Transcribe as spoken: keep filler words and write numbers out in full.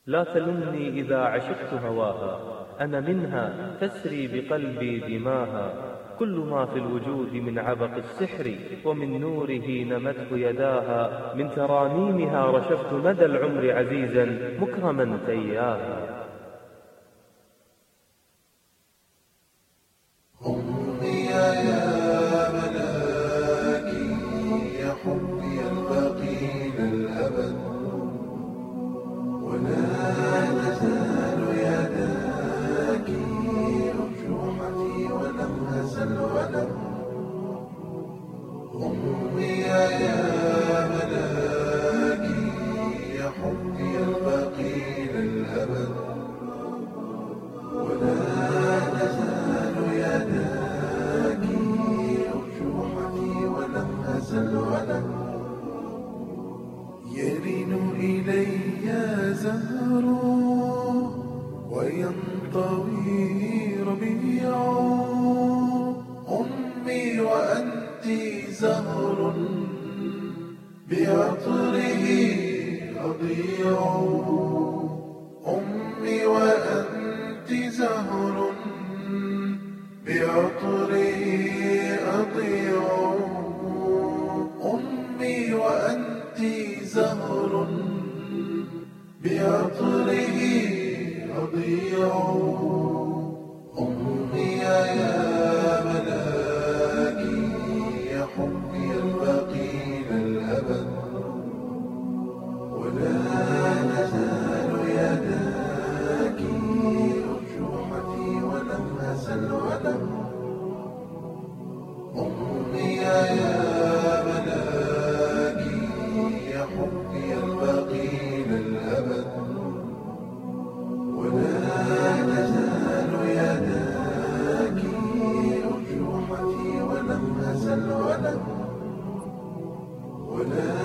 لا تلمني إذا عشقت هواها، أنا منها تسري بقلبي دماها. كل ما في الوجود من عبق السحر ومن نوره نمته يداها. من ترانيمها رشفت مدى العمر عزيزا مكرما تياها. أمي يا ملاكي يا حبي الباقي للأبد، ولا تزال يداكي أرجوحتي ولم أزل ولم. أمي يا ملاكي يا حبي الباقي للأبد، ولا تزال يداكي أرجوحتي ولم أزل ولم. يرن إلي زهر وينطوي ربيع، أمي وأنت زهر بعطره أضيع. أمي وأنت زهر بعطره أضيع. أمي وأنت زهر بعطره أضيع. أمي يا ملاكي يا حبي الباقي للأبد، ولا تزال يداكي أرجوحتي ولم أزل ولم. أمي يا ملاكي يا حبي الباقي للأبد، ولا تزال يداكي أرجوحتي ولم أزل ولم. ولا